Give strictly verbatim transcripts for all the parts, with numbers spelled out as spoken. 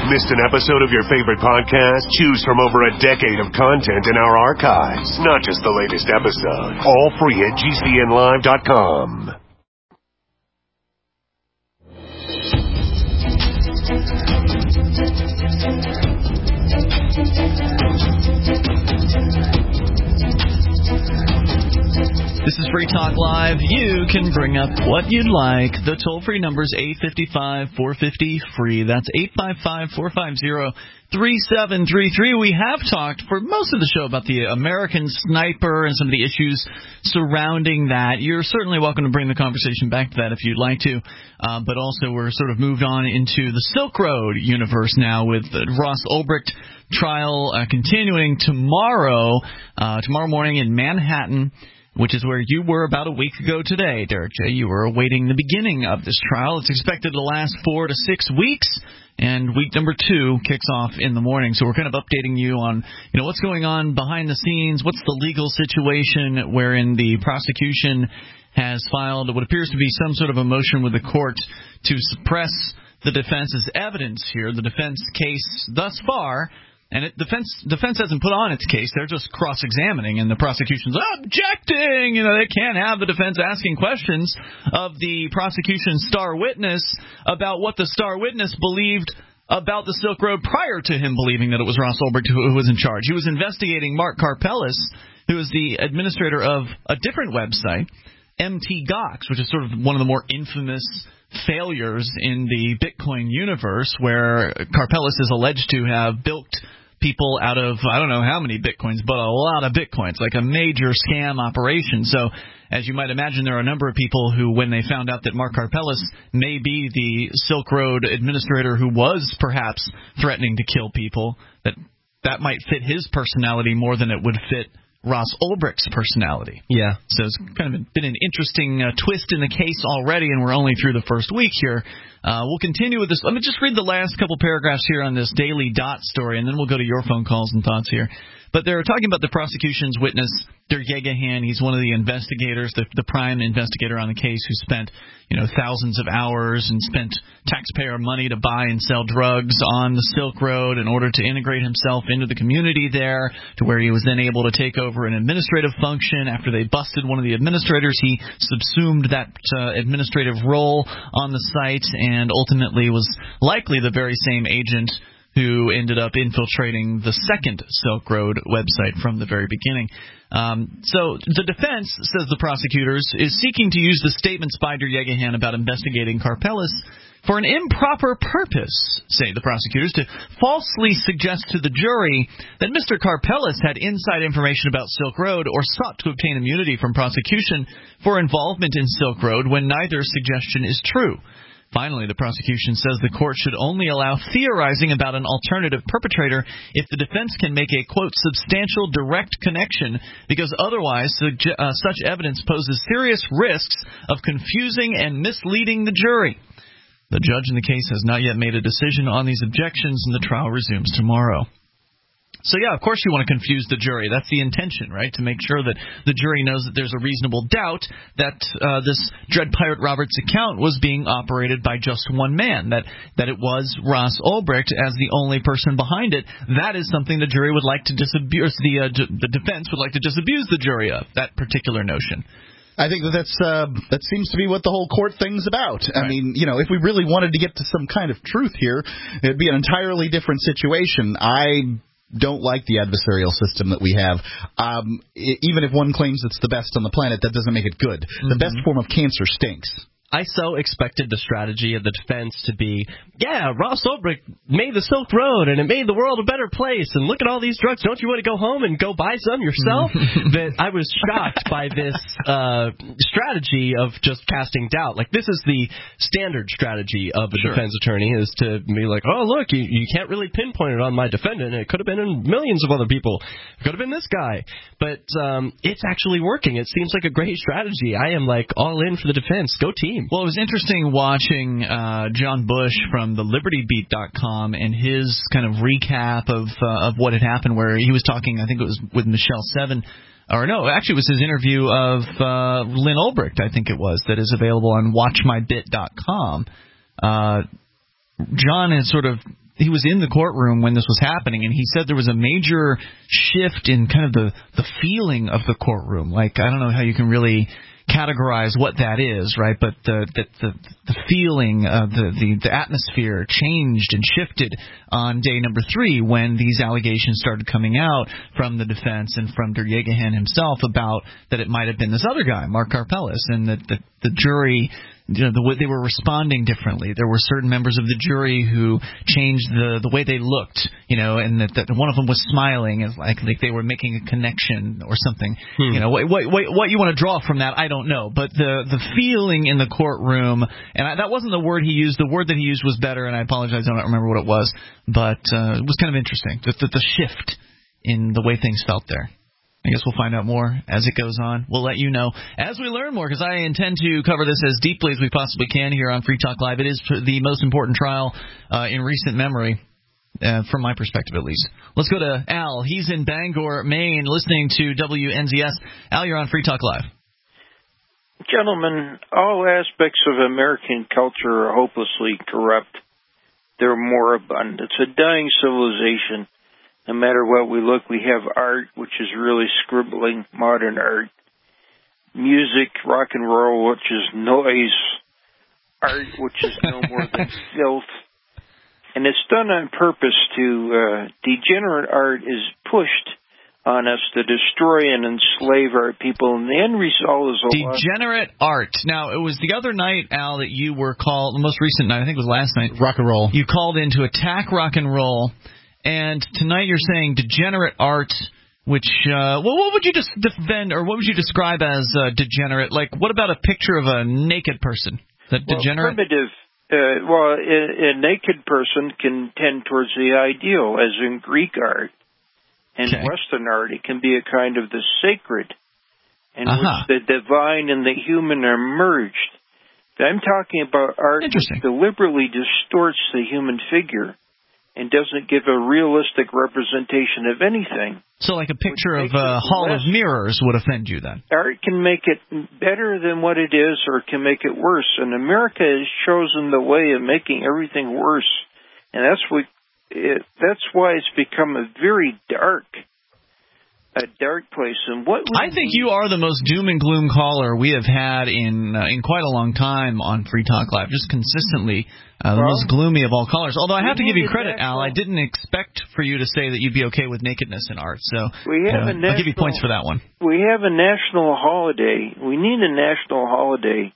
Missed an episode of your favorite podcast? Choose from over a decade of content in our archives, not just the latest episode. All free at G C N live dot com. This is Free Talk Live. You can bring up what you'd like. The toll-free number is eight five five, four five zero, free. That's eight five five, four five zero, three seven three three. We have talked for most of the show about the American Sniper and some of the issues surrounding that. You're certainly welcome to bring the conversation back to that if you'd like to. Uh, but also we're sort of moved on into the Silk Road universe now with the Ross Ulbricht trial uh, continuing tomorrow, uh, tomorrow morning in Manhattan, which is where you were about a week ago today, Derek J. You were awaiting the beginning of this trial. It's expected to last four to six weeks, and week number two kicks off in the morning. So we're kind of updating you on, you know, what's going on behind the scenes, what's the legal situation wherein the prosecution has filed what appears to be some sort of a motion with the court to suppress the defense's evidence here, the defense case thus far. And it, defense defense hasn't put on its case. They're just cross-examining, and the prosecution's objecting. You know, they can't have the defense asking questions of the prosecution's star witness about what the star witness believed about the Silk Road prior to him believing that it was Ross Ulbricht who, who was in charge. He was investigating Mark Karpelès, who is the administrator of a different website, M T Gox, which is sort of one of the more infamous failures in the Bitcoin universe, where Karpelès is alleged to have bilked people out of, I don't know how many Bitcoins, but a lot of Bitcoins, like a major scam operation. So, as you might imagine, there are a number of people who, when they found out that Mark Karpelès may be the Silk Road administrator who was perhaps threatening to kill people, that that might fit his personality more than it would fit Ross Ulbricht's personality. Yeah. So it's kind of been an interesting uh, twist in the case already, and we're only through the first week here. Uh, we'll continue with this. Let me just read the last couple paragraphs here on this Daily Dot story, and then we'll go to your phone calls and thoughts here. But they're talking about the prosecution's witness, Der Yegahan. He's one of the investigators, the, the prime investigator on the case, who spent, you know, thousands of hours and spent taxpayer money to buy and sell drugs on the Silk Road in order to integrate himself into the community there, to where he was then able to take over an administrative function. After they busted one of the administrators, he subsumed that uh, administrative role on the site and ultimately was likely the very same agent who ended up infiltrating the second Silk Road website from the very beginning. Um, so the defense, says the prosecutors, is seeking to use the statements by Der Yegahan about investigating Karpelès for an improper purpose, say the prosecutors, to falsely suggest to the jury that Mister Karpelès had inside information about Silk Road or sought to obtain immunity from prosecution for involvement in Silk Road when neither suggestion is true. Finally, the prosecution says the court should only allow theorizing about an alternative perpetrator if the defense can make a, quote, substantial direct connection, because otherwise suge- uh, such evidence poses serious risks of confusing and misleading the jury. The judge in the case has not yet made a decision on these objections, and the trial resumes tomorrow. So, yeah, of course you want to confuse the jury. That's the intention, right, to make sure that the jury knows that there's a reasonable doubt that uh, this Dread Pirate Roberts account was being operated by just one man, that that it was Ross Ulbricht as the only person behind it. That is something the jury would like to disabuse, the, uh, d- the defense would like to disabuse the jury of, that particular notion. I think that that's uh, that seems to be what the whole court thing's about. I right. mean, you know, if we really wanted to get to some kind of truth here, it'd be an entirely different situation. I don't like the adversarial system that we have. Um, I- even if one claims it's the best on the planet, that doesn't make it good. Mm-hmm. The best form of cancer stinks. I so expected the strategy of the defense to be, yeah, Ross Ulbricht made the Silk Road, and it made the world a better place, and look at all these drugs. Don't you want to go home and go buy some yourself? That I was shocked by this uh, strategy of just casting doubt. Like, this is the standard strategy of a sure. defense attorney, is to be like, oh, look, you, you can't really pinpoint it on my defendant. It could have been in millions of other people. It could have been this guy. But um, it's actually working. It seems like a great strategy. I am, like, all in for the defense. Go team. Well, it was interesting watching uh, John Bush from the Liberty Beat dot com and his kind of recap of uh, of what had happened, where he was talking, I think it was with Michelle Seven, or no, actually it was his interview of uh, Lynn Ulbricht, I think it was, that is available on watch my bit dot com. Uh, John had sort of he was in the courtroom when this was happening, and he said there was a major shift in kind of the the feeling of the courtroom. Like, I don't know how you can really categorize what that is, right? But the the the, the feeling, uh, the, the the atmosphere changed and shifted on day number three when these allegations started coming out from the defense and from Der Jagerhan himself about that it might have been this other guy, Mark Karpeles, and that the, the jury. You know, the way they were responding differently. There were certain members of the jury who changed the the way they looked, you know, and that, that one of them was smiling, as like like they were making a connection or something. Hmm. You know, what, what what you want to draw from that, I don't know. But the the feeling in the courtroom, and I, that wasn't the word he used. The word that he used was better, and I apologize, I don't remember what it was. But uh, it was kind of interesting, the, the, the shift in the way things felt there. I guess we'll find out more as it goes on. We'll let you know as we learn more, because I intend to cover this as deeply as we possibly can here on Free Talk Live. It is the most important trial uh, in recent memory, uh, from my perspective at least. Let's go to Al. He's in Bangor, Maine, listening to W N Z S. Al, you're on Free Talk Live. Gentlemen, all aspects of American culture are hopelessly corrupt. They're moribund. It's a dying civilization. No matter what we look, we have art, which is really scribbling, modern art. Music, rock and roll, which is noise. Art, which is no more than filth. And it's done on purpose to, uh, degenerate art is pushed on us to destroy and enslave our people. And the end result is a lot. Degenerate art. Now, it was the other night, Al, that you were called, the most recent night, I think it was last night. Rock and roll. You called in to attack rock and roll. And tonight you're saying degenerate art, which, uh, well, what would you just defend, or what would you describe as uh, degenerate? Like, what about a picture of a naked person? Is that well, degenerate? Primitive. Uh, well, a, a naked person can tend towards the ideal, as in Greek art and okay. Western art. It can be a kind of the sacred, in uh-huh. which the divine and the human are merged. I'm talking about art which deliberately distorts the human figure and doesn't give a realistic representation of anything. So like a picture of a Hall of Mirrors would offend you then? Art can make it better than what it is, or it can make it worse. And America has chosen the way of making everything worse. And that's what it, that's why it's become a very dark a dark place. And what I think you are the most doom and gloom caller we have had in uh, in quite a long time on Free Talk Live, just consistently uh, the well, most gloomy of all callers. Although I have to give you credit, Al, I didn't expect for you to say that you'd be okay with nakedness in art. So we have uh, a national, I'll give you points for that one. We have a national holiday. We need a national holiday,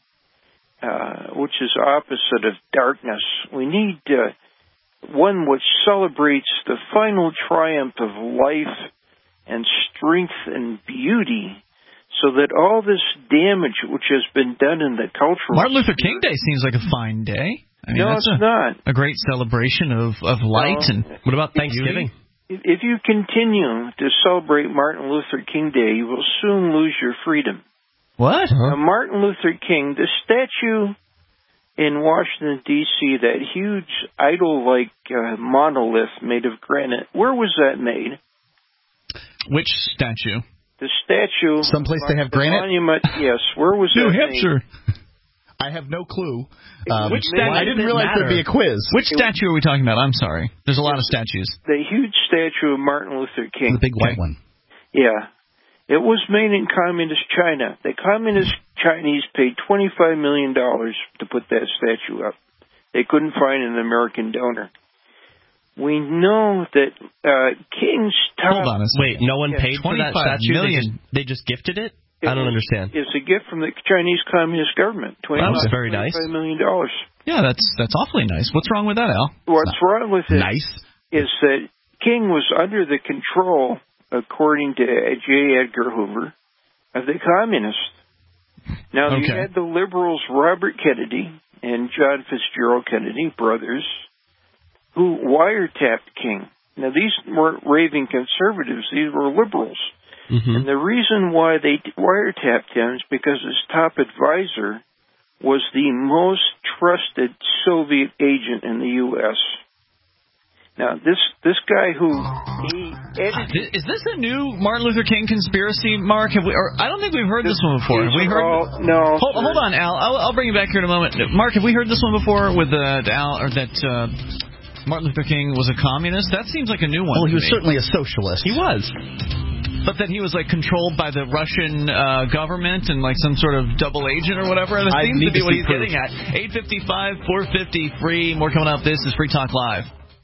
uh, which is opposite of darkness. We need uh, one which celebrates the final triumph of life and strength and beauty, so that all this damage which has been done in the cultural... Martin Luther King Day seems like a fine day. I mean, no, that's it's a, not. A great celebration of, of light. No. And what about Thanksgiving? If, if you continue to celebrate Martin Luther King Day, you will soon lose your freedom. What? Now, Martin Luther King, the statue in Washington, D C, that huge idol-like uh, monolith made of granite, where was that made? Which statue? The statue. Someplace they have granite? Monument, yes. Where was New that Hampshire. made? I have no clue. Um, Which statue? I didn't realize there'd be a quiz. Which statue are we talking about? I'm sorry. There's a lot of statues. The huge statue of Martin Luther King. The big white okay. one. Yeah. It was made in communist China. The communist Chinese paid twenty-five million dollars to put that statue up. They couldn't find an American donor. We know that uh, King's top... Hold on a second. Wait, no one yeah, paid for that statue? Million. They, just, they just gifted it? it I don't was, understand. It's a gift from the Chinese Communist government. That was very nice. twenty-five million dollars. Yeah, that's that's awfully nice. What's wrong with that, Al? What's wrong with it nice. is that King was under the control, according to J. Edgar Hoover, of the communists. Now, okay. you had the liberals, Robert Kennedy and John Fitzgerald Kennedy, brothers, who wiretapped King. Now, these weren't raving conservatives. These were liberals. Mm-hmm. And the reason why they wiretapped him is because his top advisor was the most trusted Soviet agent in the U S Now, this this guy who he edited... Is this a new Martin Luther King conspiracy, Mark? Have we? Or I don't think we've heard this, this one before. Have we heard? All, no. Hold, hold on, Al. I'll, I'll bring you back here in a moment. Mark, have we heard this one before with uh, Al or that? Uh, Martin Luther King was a communist? That seems like a new one. Well, he was me. certainly a socialist. He was. But then he was, like, controlled by the Russian uh, government and, like, some sort of double agent or whatever. That I seems to be to what he's proof. getting at. eight five five, four five zero, free. More coming up. This is Free Talk Live.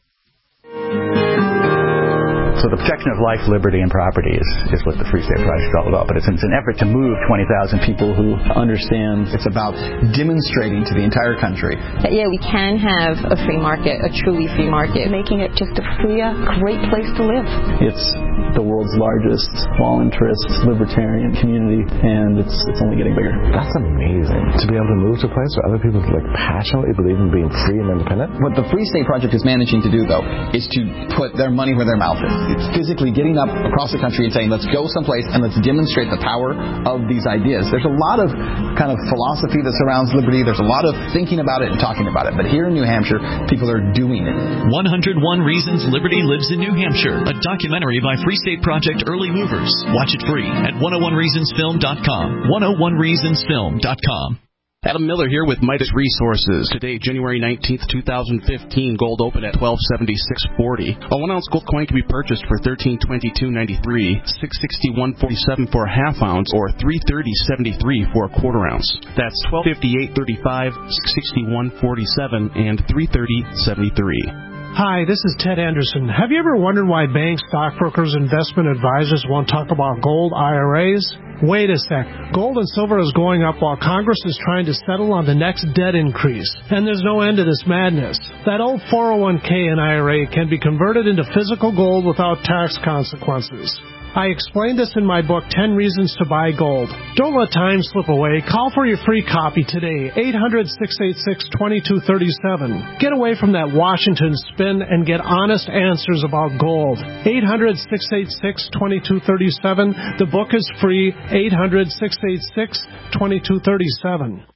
So the protection of life, liberty, and property is, is what the Free State Project is all about. But it's, it's an effort to move twenty thousand people who understand. It's about demonstrating to the entire country that, yeah, we can have a free market, a truly free market, making it just a free, great place to live. It's the world's largest all-interest libertarian community, and it's it's only getting bigger. That's amazing. To be able to move to a place where other people like passionately believe in being free and independent. What the Free State Project is managing to do, though, is to put their money where their mouth is. It's physically getting up across the country and saying, let's go someplace and let's demonstrate the power of these ideas. There's a lot of kind of philosophy that surrounds liberty. There's a lot of thinking about it and talking about it. But here in New Hampshire, people are doing it. one hundred one Reasons Liberty Lives in New Hampshire, a documentary by Free State Project Early Movers. Watch it free at one oh one reasons film dot com. one oh one reasons film dot com. Adam Miller here with Midas Resources. Today, January nineteenth, twenty fifteen, gold open at twelve seventy-six forty. A one ounce gold coin can be purchased for thirteen twenty-two ninety-three, six sixty-one forty-seven for a half ounce, or three thirty seventy-three for a quarter ounce. That's twelve fifty-eight thirty-five, six sixty-one forty-seven, and three thirty seventy-three. Hi, this is Ted Anderson. Have you ever wondered why banks, stockbrokers, investment advisors won't talk about gold I R As? Wait a sec. Gold and silver is going up while Congress is trying to settle on the next debt increase. And there's no end to this madness. That old four oh one k and I R A can be converted into physical gold without tax consequences. I explained this in my book, ten Reasons to Buy Gold. Don't let time slip away. Call for your free copy today, eight hundred, six eight six, two two three seven. Get away from that Washington spin and get honest answers about gold. eight hundred, six eight six, two two three seven. The book is free, eight hundred, six eight six, two two three seven.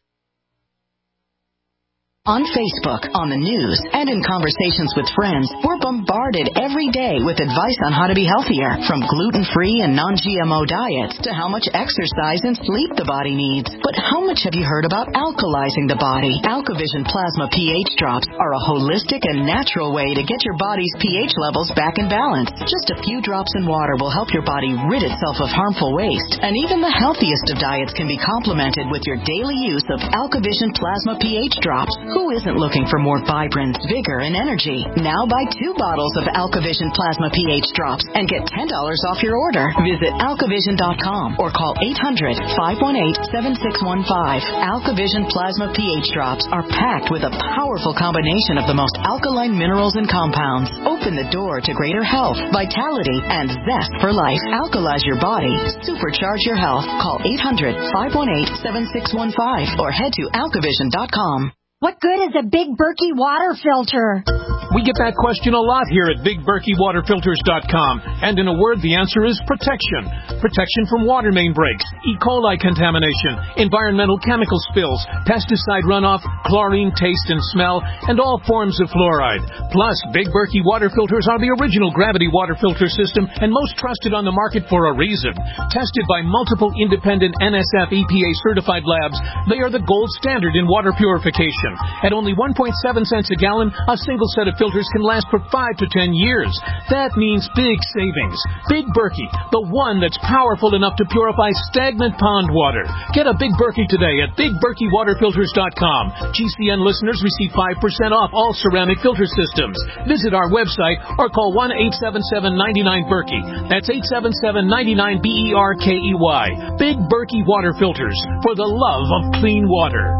On Facebook, on the news, and in conversations with friends, we're bombarded every day with advice on how to be healthier, from gluten-free and non-G M O diets to how much exercise and sleep the body needs. But how much have you heard about alkalizing the body? AlkaVision Plasma pH drops are a holistic and natural way to get your body's pH levels back in balance. Just a few drops in water will help your body rid itself of harmful waste, and even the healthiest of diets can be complemented with your daily use of AlkaVision Plasma pH drops. Who isn't looking for more vibrance, vigor, and energy? Now buy two bottles of AlkaVision Plasma pH drops and get ten dollars off your order. Visit alkavision dot com or call eight hundred, five one eight, seven six one five. AlkaVision Plasma pH drops are packed with a powerful combination of the most alkaline minerals and compounds. Open the door to greater health, vitality, and zest for life. Alkalize your body. Supercharge your health. Call eight hundred, five one eight, seven six one five or head to alkavision dot com. What good is a Big Berkey water filter? We get that question a lot here at big berkey water filters dot com. And in a word, the answer is protection. Protection from water main breaks, E. coli contamination, environmental chemical spills, pesticide runoff, chlorine taste and smell, and all forms of fluoride. Plus, Big Berkey water filters are the original gravity water filter system and most trusted on the market for a reason. Tested by multiple independent N S F E P A certified labs, they are the gold standard in water purification. At only one point seven cents a gallon, a single set of filters can last for five to ten years. That means big savings. Big Berkey, the one that's powerful enough to purify stagnant pond water. Get a Big Berkey today at big berkey water filters dot com. G C N listeners receive five percent off all ceramic filter systems. Visit our website or call one eight seven seven, nine nine, Berkey. That's eight seven seven, nine nine, B E R K E Y. Big Berkey Water Filters, for the love of clean water.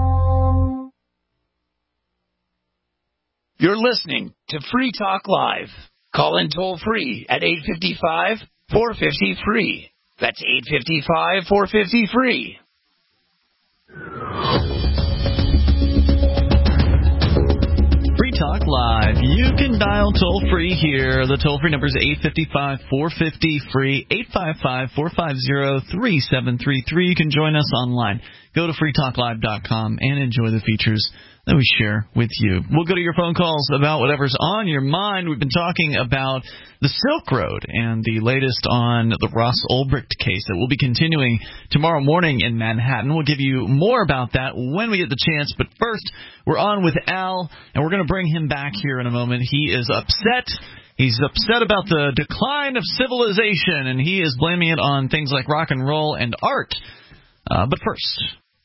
You're listening to Free Talk Live. Call in toll free at eight five five, four five zero, free. That's eight five five, four five zero, free. Free Talk Live. You can dial toll free here. The toll free number is eight five five, four five zero, free. eight five five, four five zero, three seven three three. You can join us online. Go to free talk live dot com and enjoy the features that we share with you. We'll go to your phone calls about whatever's on your mind. We've been talking about the Silk Road and the latest on the Ross Ulbricht case that will be continuing tomorrow morning in Manhattan. We'll give you more about that when we get the chance. But first, we're on with Al, and we're going to bring him back here in a moment. He is upset. He's upset about the decline of civilization, and he is blaming it on things like rock and roll and art. Uh, but first,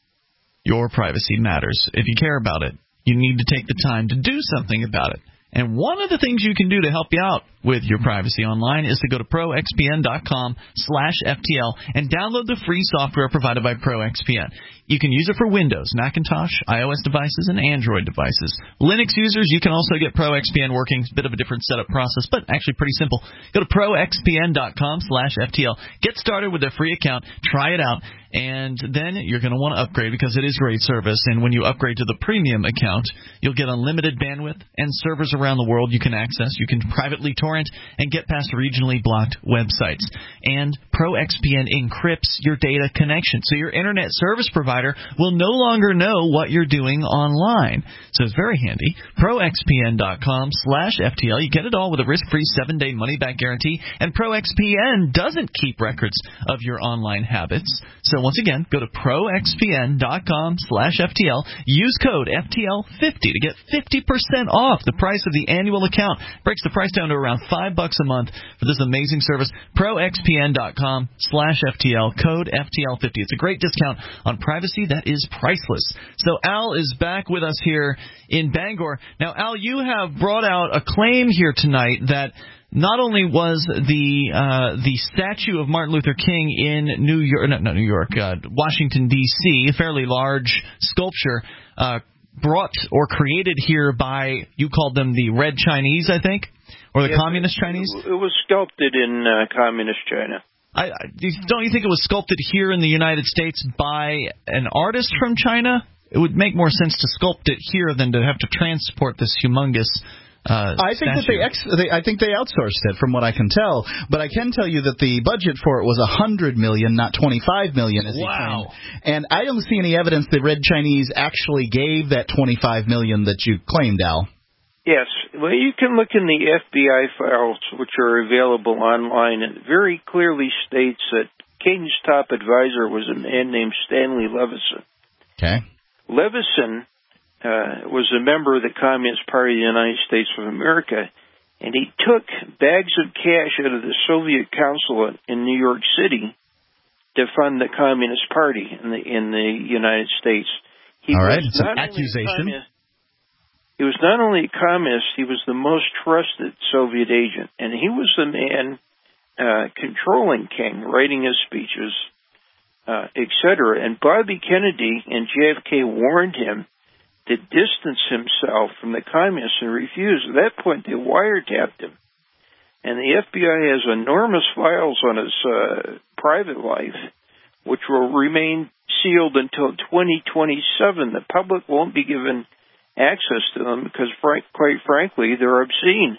your privacy matters. If you care about it, you need to take the time to do something about it. And one of the things you can do to help you out with your privacy online is to go to proxpn.com slash FTL and download the free software provided by ProXPN. You can use it for Windows, Macintosh, iOS devices, and Android devices. Linux users, you can also get ProXPN working. It's a bit of a different setup process, but actually pretty simple. Go to proxpn.com slash FTL. Get started with a free account. Try it out. And then you're going to want to upgrade because it is great service. And when you upgrade to the premium account, you'll get unlimited bandwidth and servers around the world you can access. You can privately torrent and get past regionally blocked websites. And ProXPN encrypts your data connection, so your internet service provider will no longer know what you're doing online. So it's very handy. ProXPN.com slash FTL. You get it all with a risk-free seven-day money-back guarantee. And ProXPN doesn't keep records of your online habits. So once again, go to proxpn.com slash FTL. Use code F T L fifty to get fifty percent off the price of the annual account. Breaks the price down to around five bucks a month for this amazing service. proxpn.com slash FTL. Code F T L fifty. It's a great discount on privacy that is priceless. So Al is back with us here in Bangor. Now, Al, you have brought out a claim here tonight that not only was the uh, the statue of Martin Luther King in New York, no, not New York, uh, Washington, D C, a fairly large sculpture, uh, brought or created here by, you called them the Red Chinese, I think, or the yeah, Communist Chinese? It was sculpted in uh, Communist China. I, I, don't you think it was sculpted here in the United States by an artist from China? It would make more sense to sculpt it here than to have to transport this humongous Uh, I think that they, ex- they I think they outsourced it, from what I can tell. But I can tell you that the budget for it was a hundred million, not twenty-five million. As wow! And I don't see any evidence that Red Chinese actually gave that twenty-five million that you claimed, Al. Yes, well, you can look in the F B I files, which are available online, and it very clearly states that King's top advisor was a man named Stanley Levison. Okay. Levison Uh, was a member of the Communist Party of the United States of America, and he took bags of cash out of the Soviet consulate in New York City to fund the Communist Party in the in the United States. He All right, was it's an not only accusation. communist, he was not only a communist, he was the most trusted Soviet agent, and he was the man uh, controlling King, writing his speeches, uh, et cetera. And Bobby Kennedy and J F K warned him to distance himself from the communists and refused. At that point, they wiretapped him. And the F B I has enormous files on his uh, private life, which will remain sealed until twenty twenty-seven. The public won't be given access to them because, frank, quite frankly, they're obscene.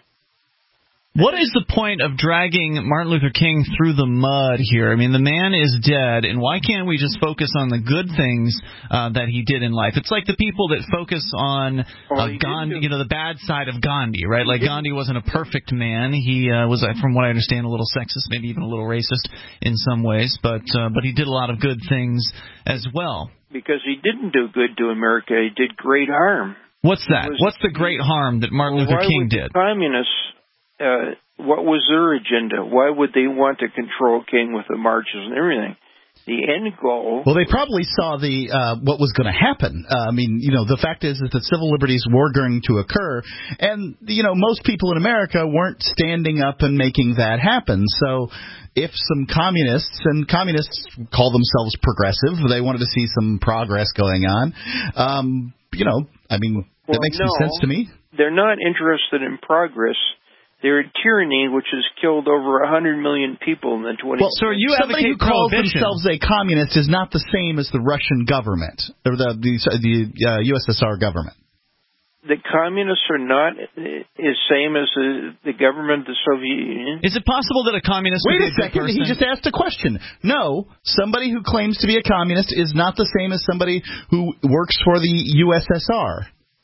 What is the point of dragging Martin Luther King through the mud here? I mean, the man is dead, and why can't we just focus on the good things uh, that he did in life? It's like the people that focus on uh, Gandhi, you know, the bad side of Gandhi, right? Like Gandhi wasn't a perfect man. He uh, was, from what I understand, a little sexist, maybe even a little racist in some ways, but uh, but he did a lot of good things as well. Because he didn't do good to America, he did great harm. What's that? Was, What's the great harm that Martin well, Luther why King would did? The communists, uh, what was their agenda? Why would they want to control King with the marches and everything? The end goal. Well, they probably saw the uh, what was going to happen. Uh, I mean, you know, the fact is, is that civil liberties were going to occur, and you know, most people in America weren't standing up and making that happen. So, if some communists and communists call themselves progressive, they wanted to see some progress going on. Um, you know, I mean, that well, makes no, some sense to me. They're not interested in progress. They're a tyranny which has killed over one hundred million people in the twenties. Well, so you somebody who calls themselves a communist is not the same as the Russian government or the the, the uh, U S S R government. The communists are not as same as the, the government of the Soviet Union. Is it possible that a communist Wait would a be a second, good he person? just asked a question. No, somebody who claims to be a communist is not the same as somebody who works for the U S S R.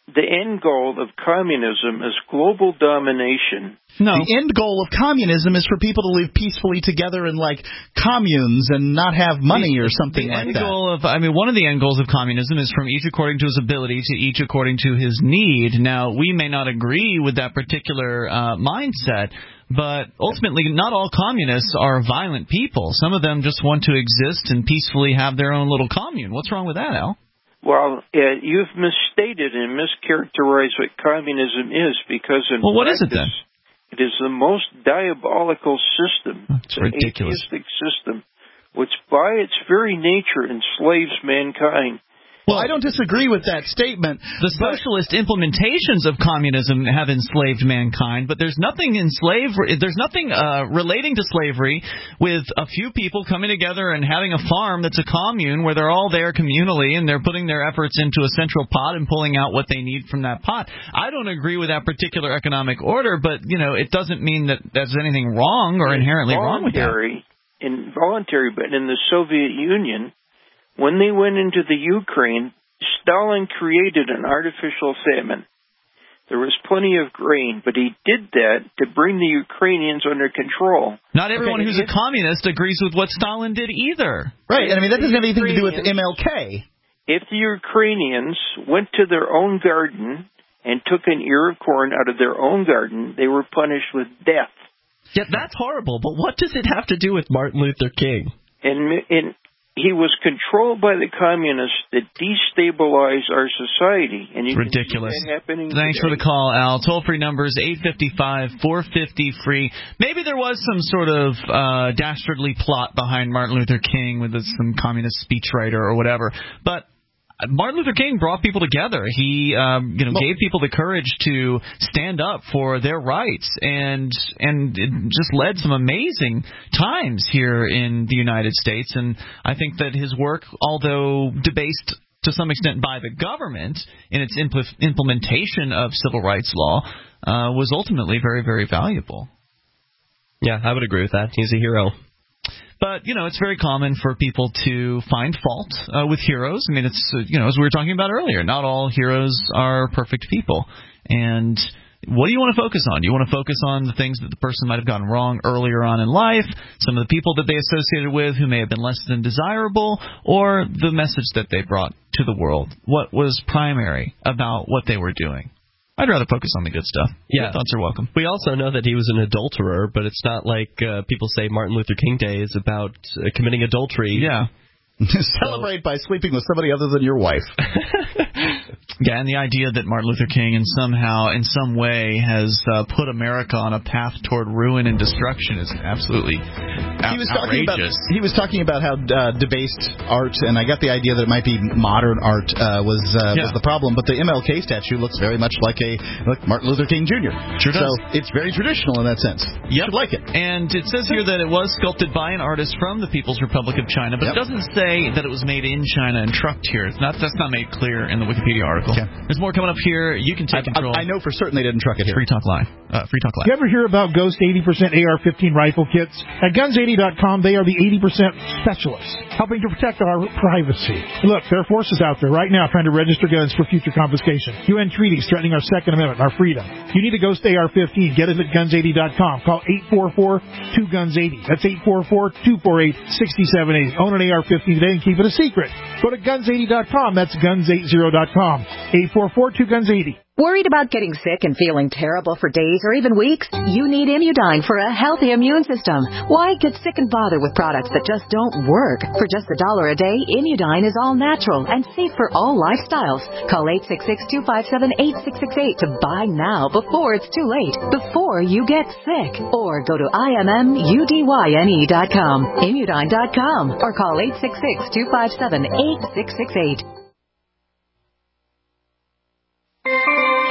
the end goal of communism is global domination. No. The end goal of communism is for people to live peacefully together in, like, communes and not have money the, or something the like end that. Goal of, I mean, one of the end goals of communism is from each according to his ability to each according to his need. Now, we may not agree with that particular uh, mindset, but ultimately, not all communists are violent people. Some of them just want to exist and peacefully have their own little commune. What's wrong with that, Al? Well, uh, you've misstated and mischaracterized what communism is, because in well, what practice, is it then? It is the most diabolical system, That's ridiculous. atheistic system, which by its very nature enslaves mankind. Well, I don't disagree with that statement. The socialist implementations of communism have enslaved mankind, but there's nothing in slavery, there's nothing uh, relating to slavery with a few people coming together and having a farm that's a commune where they're all there communally and they're putting their efforts into a central pot and pulling out what they need from that pot. I don't agree with that particular economic order, but, you know, it doesn't mean that there's anything wrong or inherently wrong with that. Involuntary, but in the Soviet Union, when they went into the Ukraine, Stalin created an artificial famine. There was plenty of grain, but he did that to bring the Ukrainians under control. Not everyone okay, who's a communist agrees with what Stalin did either. Right, I mean, that doesn't have anything to do with M L K. If the Ukrainians went to their own garden and took an ear of corn out of their own garden, they were punished with death. Yeah, that's horrible, but what does it have to do with Martin Luther King? And, and he was controlled by the communists that destabilized our society. And you ridiculous. Can see that happening Thanks today. for the call, Al. Toll-free number is eight five five, four five zero, free. Maybe there was some sort of uh, dastardly plot behind Martin Luther King with some communist speechwriter or whatever, but Martin Luther King brought people together. He, um, you know, gave people the courage to stand up for their rights, and and it just led some amazing times here in the United States. And I think that his work, although debased to some extent by the government in its impl- implementation of civil rights law, uh, was ultimately very, very valuable. Yeah, I would agree with that. He's a hero. But, you know, it's very common for people to find fault uh, with heroes. I mean, it's, uh, you know, as we were talking about earlier, not all heroes are perfect people. And what do you want to focus on? Do you want to focus on the things that the person might have gotten wrong earlier on in life, some of the people that they associated with who may have been less than desirable, or the message that they brought to the world? What was primary about what they were doing? I'd rather focus on the good stuff. Yeah. Your thoughts are welcome. We also know that he was an adulterer, but it's not like uh, people say Martin Luther King Day is about uh, committing adultery. Yeah. Celebrate by sleeping with somebody other than your wife. Yeah, and the idea that Martin Luther King in somehow, in some way, has uh, put America on a path toward ruin and destruction is absolutely out- he was outrageous. Talking about, he was talking about how uh, debased art, and I got the idea that it might be modern art uh, was uh, Yeah. was the problem. But the M L K statue looks very much like a like Martin Luther King Junior Sure does. So it's very traditional in that sense. You Yep. should like it. And it says here that it was sculpted by an artist from the People's Republic of China, but Yep. it doesn't say that it was made in China and trucked here. It's not, that's not made clear in the Wikipedia article. Okay. There's more coming up here. You can take I, control. I, I know for certain they didn't truck it here. Free Talk Live. Uh, Free Talk Live. You ever hear about Ghost eighty percent A R fifteen rifle kits? At guns eighty dot com, they are the eighty percent specialists, helping to protect our privacy. Look, there are forces out there right now trying to register guns for future confiscation. U N treaties threatening our Second Amendment, our freedom. You need a Ghost A R fifteen. Get it at guns eighty dot com. Call eight four four, two guns eighty. That's eight four four, two four eight, six seven eight. Own an A R fifteen today and keep it a secret. Go to guns eighty dot com. That's guns eighty dot com. eight four four, two guns eighty. Worried about getting sick and feeling terrible for days or even weeks? You need Immudyne for a healthy immune system. Why get sick and bother with products that just don't work? For just a dollar a day, Immudyne is all natural and safe for all lifestyles. Call eight six six, two five seven, eight six six eight to buy now before it's too late, before you get sick. Or go to I M M U D Y N E dot com, Immudyne dot com, or call eight six six, two five seven, eight six six eight.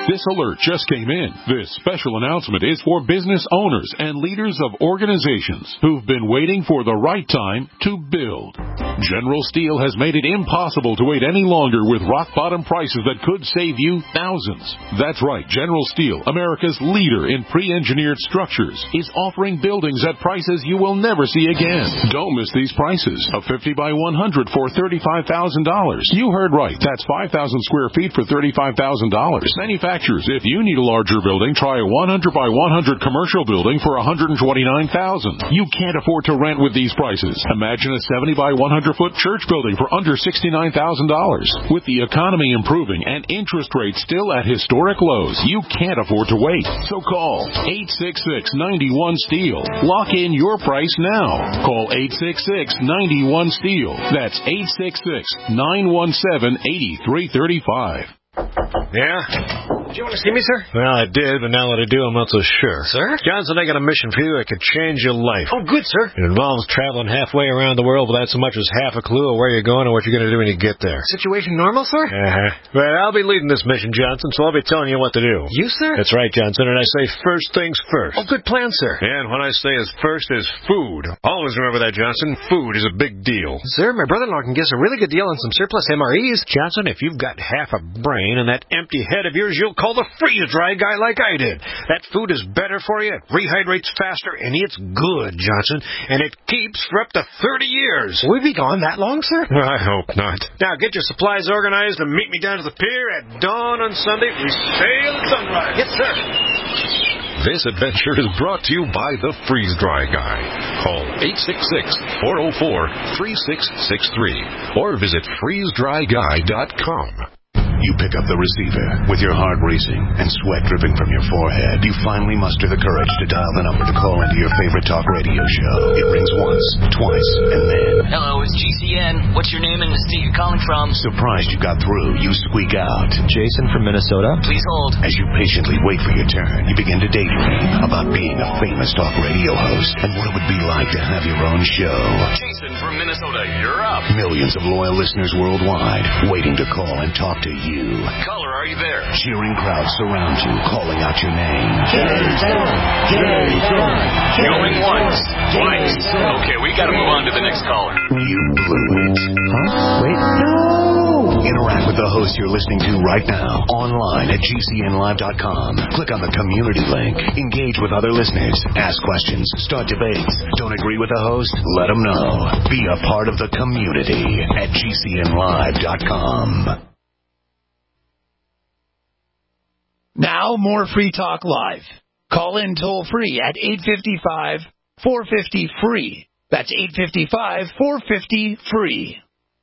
This alert just came in. This special announcement is for business owners and leaders of organizations who've been waiting for the right time to build. General Steel has made it impossible to wait any longer with rock-bottom prices that could save you thousands. That's right. General Steel, America's leader in pre-engineered structures, is offering buildings at prices you will never see again. Don't miss these prices. A fifty by one hundred for thirty-five thousand dollars. You heard right. That's five thousand square feet for thirty-five thousand dollars. Manufacturers, if you need a larger building, try a one hundred by one hundred commercial building for one hundred twenty-nine thousand dollars. You can't afford to rent with these prices. Imagine a seventy by one hundred foot church building for under sixty-nine thousand dollars. With the economy improving and interest rates still at historic lows, you can't afford to wait. So call eight six six, nine one, STEEL. Lock in your price now. Call eight six six, nine one, STEEL. That's eight six six, nine one seven, eight three three five. Yeah? Did you want to see me, sir? Well, I did, but now that I do, I'm not so sure. Sir? Johnson, I got a mission for you that could change your life. Oh, good, sir. It involves traveling halfway around the world without so much as half a clue of where you're going or what you're going to do when you get there. Situation normal, sir? Uh-huh. Well, I'll be leading this mission, Johnson, so I'll be telling you what to do. You, sir? That's right, Johnson, and I say first things first. Oh, good plan, sir. And what I say is first is food. Always remember that, Johnson. Food is a big deal. Sir, my brother-in-law can get us a really good deal on some surplus M R Es. Johnson, if you've got half a brain and that empty head of yours, you'll call the freeze-dry guy like I did. That food is better for you, it rehydrates faster, and it's good, Johnson, and it keeps for up to thirty years. Will we be gone that long, sir? I hope not. Now, get your supplies organized and meet me down to the pier at dawn on Sunday. We sail at sunrise. Yes, sir. This adventure is brought to you by the Freeze Dry Guy. Call eight six six, four oh four, three six six three or visit freeze dry guy dot com. You pick up the receiver. With your heart racing and sweat dripping from your forehead, you finally muster the courage to dial the number to call into your favorite talk radio show. It rings once, twice, and then... Hello, it's G C N. What's your name and the state you're calling from? Surprised you got through, you squeak out. Jason from Minnesota. Please hold. As you patiently wait for your turn, you begin to daydream about being a famous talk radio host and what it would be like to have your own show. Jason from Minnesota, you're up. Millions of loyal listeners worldwide waiting to call and talk to you. Caller, are you there? Cheering crowds surround you, calling out your name. Jason! Jason! Going once, twice. Okay, we gotta move on to the next caller. You blew it. Huh? Wait. No! Interact with the host you're listening to right now, online at G C N live dot com. Click on the community link. Engage with other listeners. Ask questions. Start debates. Don't agree with the host? Let them know. Be a part of the community at G C N live dot com. Now, more Free Talk Live. Call in toll-free at eight five five, four five zero, free. That's eight five five, four five zero, free.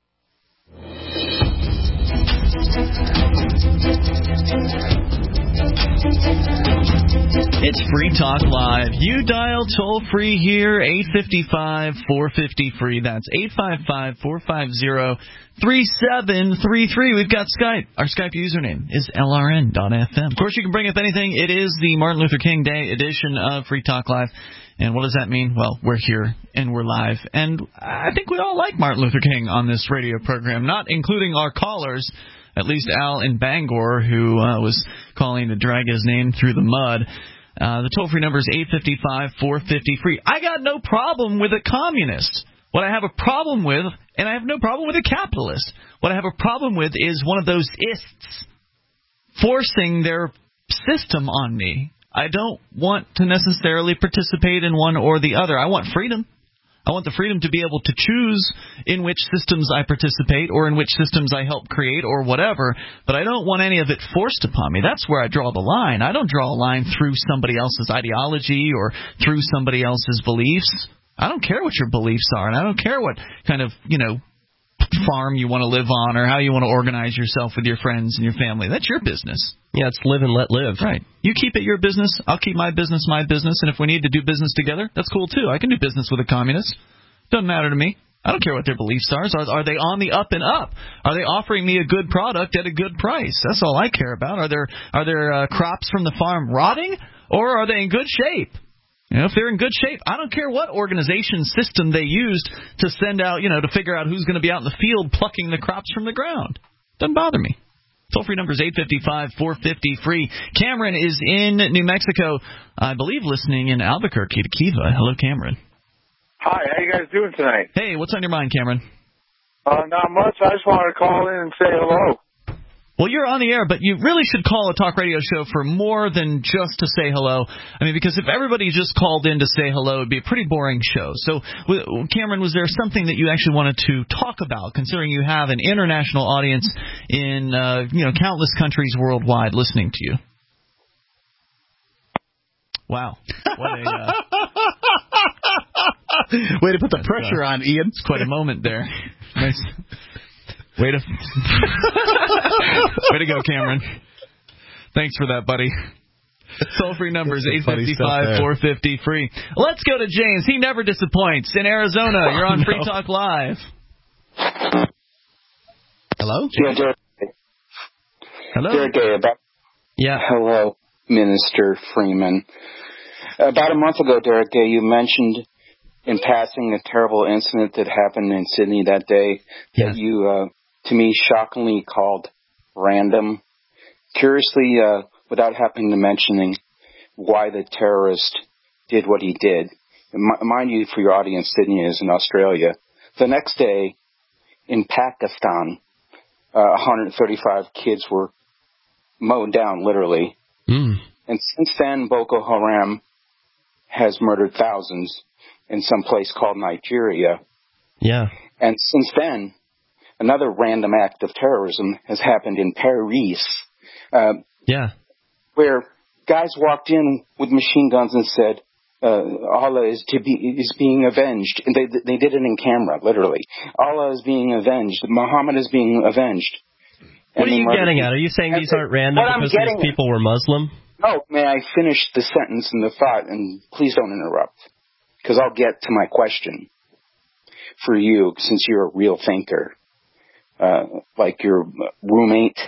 It's Free Talk Live. You dial toll-free here, eight five five, four five zero, free. That's eight five five, four five zero, three seven three three. We've got Skype. Our Skype username is L R N dot F M. Of course, you can bring up anything. It is the Martin Luther King Day edition of Free Talk Live. And what does that mean? Well, we're here and we're live. And I think we all like Martin Luther King on this radio program, not including our callers, at least Al in Bangor, who uh, was calling to drag his name through the mud. Uh, the toll-free number is eight five five, four five zero, free. I got no problem with a communist. What I have a problem with, and I have no problem with a capitalist, what I have a problem with is one of those ists forcing their system on me. I don't want to necessarily participate in one or the other. I want freedom. I want the freedom to be able to choose in which systems I participate or in which systems I help create or whatever, but I don't want any of it forced upon me. That's where I draw the line. I don't draw a line through somebody else's ideology or through somebody else's beliefs. I don't care what your beliefs are, and I don't care what kind of, you know, farm you want to live on or how you want to organize yourself with your friends and your family. That's your business. Yeah, it's live and let live. Right. You keep it your business. I'll keep my business my business. And if we need to do business together, that's cool, too. I can do business with a communist. Doesn't matter to me. I don't care what their beliefs are. Are, are they on the up and up? Are they offering me a good product at a good price? That's all I care about. Are there, are there uh, crops from the farm rotting, or are they in good shape? You know, if they're in good shape, I don't care what organization system they used to send out, you know, to figure out who's going to be out in the field plucking the crops from the ground. Doesn't bother me. Toll-free number is eight five five, four five zero, free. Cameron is in New Mexico, I believe listening in Albuquerque to Kiva. Hello, Cameron. Hi, how you guys doing tonight? Hey, what's on your mind, Cameron? Uh, not much. I just wanted to call in and say hello. Well, you're on the air, but you really should call a talk radio show for more than just to say hello. I mean, because if everybody just called in to say hello, it would be a pretty boring show. So, Cameron, was there something that you actually wanted to talk about, considering you have an international audience in, uh, you know, countless countries worldwide listening to you? Wow. What a... Uh... Way to put the pressure uh, on, Ian. It's quite a moment there. Nice. Way to, way to go, Cameron. Thanks for that, buddy. Toll-free number is eight five five, four five zero, free. Let's go to James. He never disappoints. In Arizona, you're on no. Free Talk Live. Hello? Yeah, Derek. Hello? Derek, about, yeah. Hello, Minister Freeman. About a month ago, Derek, you mentioned in passing a terrible incident that happened in Sydney that day yes. that you, uh, to me, shockingly called random. Curiously, uh, without happening to mentioning why the terrorist did what he did. M- mind you, for your audience, Sydney is in Australia. The next day, in Pakistan, uh, one hundred thirty-five kids were mowed down, literally. Mm. And since then, Boko Haram has murdered thousands in some place called Nigeria. Yeah. And since then, another random act of terrorism has happened in Paris. Uh, yeah. Where guys walked in with machine guns and said, uh, Allah is to be is being avenged. And they they did it in camera, literally. Allah is being avenged. Muhammad is being avenged. What and are you getting at? Are you saying these aren't random because these people were Muslim? No, may I finish the sentence and the thought, and please don't interrupt, because I'll get to my question for you, since you're a real thinker, uh, like your roommate.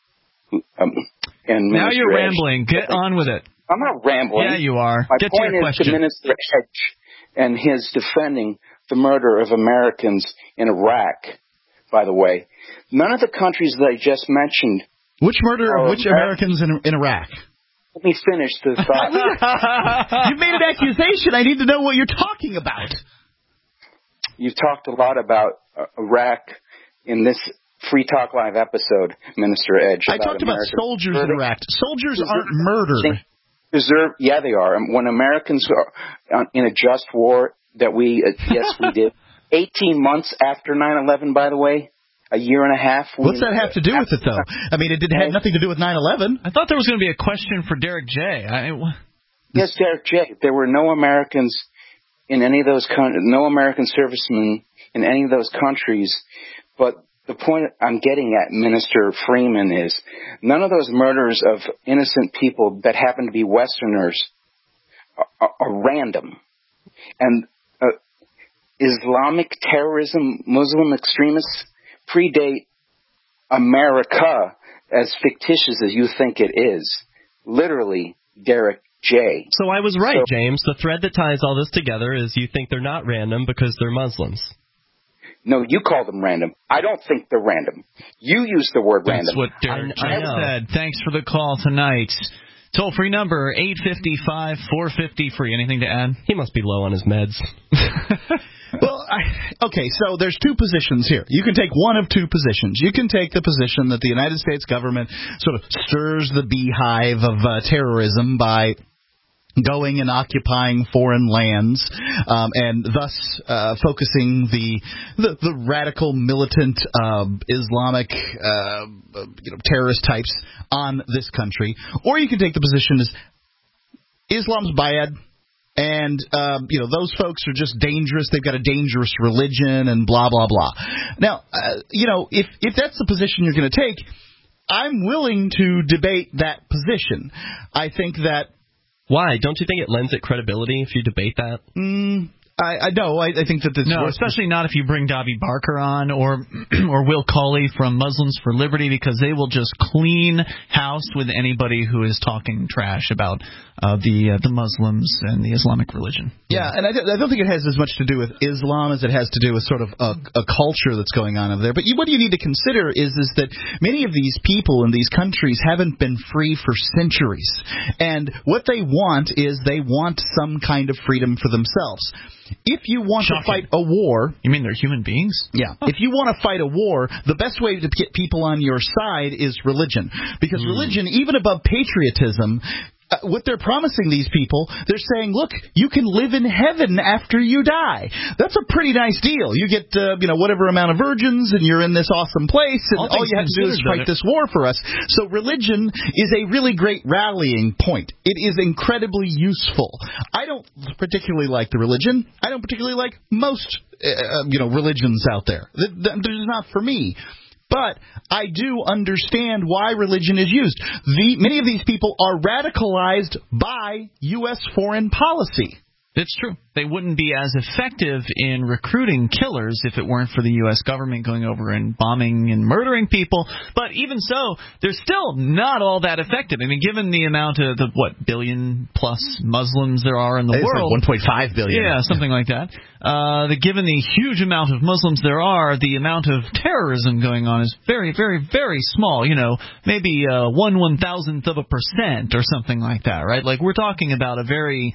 Um, and now Minister you're Edge. rambling. Get on with it. I'm not rambling. Yeah, you are. My Get point to your is question. to Minister Edge and his defending the murder of Americans in Iraq, by the way. None of the countries that I just mentioned. Which murder of which Americans in, in Iraq? Let me finish the thought. You made an accusation. I need to know what you're talking about. You've talked a lot about uh, Iraq in this Free Talk Live episode, Minister Edge. I talked about American soldiers murder. in Iraq. Soldiers deserve, aren't murdered. Deserve, yeah, they are. When Americans are in a just war that we, uh, yes, we did. eighteen months after nine eleven, by the way. A year and a half. What's that have to do with it, though? I mean, it did have nothing to do with nine eleven. I thought there was going to be a question for Derek J. I, yes, Derek J. There were no Americans in any of those countries, no American servicemen in any of those countries. But the point I'm getting at, Minister Freeman, is none of those murders of innocent people that happen to be Westerners are, are, are random. And uh, Islamic terrorism, Muslim extremists, predate America, as fictitious as you think it is. Literally, Derek J. So I was right, so, James. The thread that ties all this together is you think they're not random because they're Muslims. No, you call them random. I don't think they're random. You use the word That's random. That's what Derek J said. Thanks for the call tonight. Toll-free number, eight five five, four five zero, free. Anything to add? He must be low on his meds. Well, I, okay, so there's two positions here. You can take one of two positions. You can take the position that the United States government sort of stirs the beehive of uh, terrorism by going and occupying foreign lands, um, and thus uh, focusing the, the the radical militant uh, Islamic uh, you know, terrorist types on this country. Or you can take the position as Islam's bad. And, um, you know, those folks are just dangerous. They've got a dangerous religion and blah, blah, blah. Now, uh, you know, if, if that's the position you're going to take, I'm willing to debate that position. I think that... Why? Don't you think it lends it credibility if you debate that? Mm, I, I no, I, I think that it's no, worth especially not if you bring Davi Barker on or or Will Coley from Muslims for Liberty, because they will just clean house with anybody who is talking trash about uh, the uh, the Muslims and the Islamic religion. Yeah, and I, th- I don't think it has as much to do with Islam as it has to do with sort of a, a culture that's going on over there. But you, what you need to consider is is that many of these people in these countries haven't been free for centuries, and what they want is they want some kind of freedom for themselves. If you want Shocking. to fight a war... You mean they're human beings? Yeah. Huh. If you want to fight a war, the best way to get people on your side is religion. Because mm. religion, even above patriotism... Uh, what they're promising these people, they're saying, look, you can live in heaven after you die. That's a pretty nice deal. You get, uh, you know, whatever amount of virgins, and you're in this awesome place, and all, all you have to do is fight this war for us. So religion is a really great rallying point. It is incredibly useful. I don't particularly like the religion. I don't particularly like most, uh, you know, religions out there. They're not for me. But I do understand why religion is used. The, many of these people are radicalized by U S foreign policy. It's true. They wouldn't be as effective in recruiting killers if it weren't for the U S government going over and bombing and murdering people. But even so, they're still not all that effective. I mean, given the amount of the, what, billion plus Muslims there are in the it's world. Like one point five billion. Yeah, something like that. Uh, the, given the huge amount of Muslims there are, the amount of terrorism going on is very, very, very small. You know, maybe uh, one one thousandth of a percent or something like that, right? Like, we're talking about a very